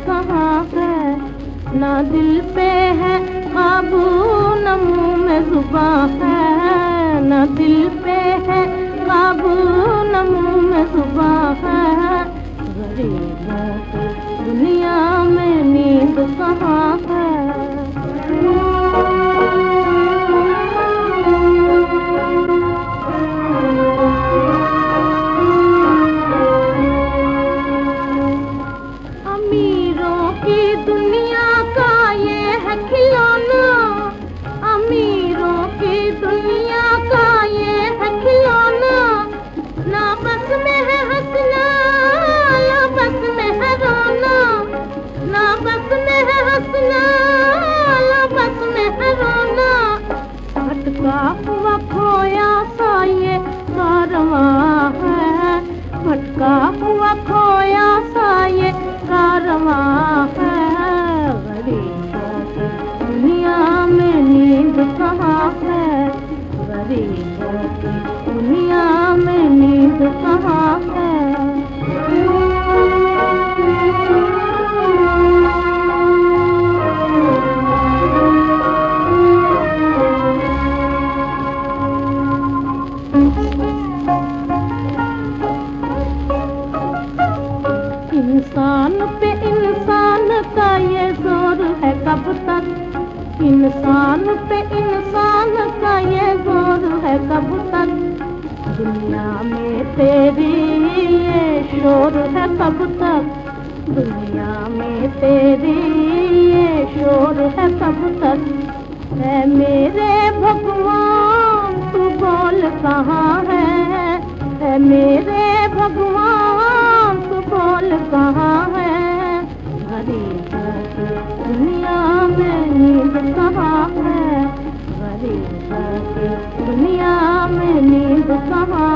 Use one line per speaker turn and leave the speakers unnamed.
कहाँ है, ना दिल पे है काबू न मुंह में जुबां है, ना दिल पे है काबू न मुंह में जुबां है। गरीबों की दुनिया में नींद कहाँ है। अमीरों की दुनिया का ये है खिलौना, अमीरों की दुनिया का ये है खिलौना। ना बस में है हंसना, ना बस में है रोना, ना बस में है हंसना, ना बस में है रोना। भटका हुआ खोया सा ये कारवां है, भटका हुआ खोया सा ये कारवां है। गरीबों की दुनिया में नींद कहाँ है, गरीबों की दुनिया में नींद कहाँ है। इंसान पे इंसान का ये जोर है कब तक, इंसान पे इंसान का ये जोर है कब तक। दुनिया में तेरी ये शोर है कब तक, दुनिया में तेरी ये शोर है कब तक। है मेरे भगवान तू बोल कहाँ है मेरे भगवान तू बोल कहाँ है। गरीबों की दुनिया में नींद कहाँ है, गरीबों की दुनिया में नींद कहाँ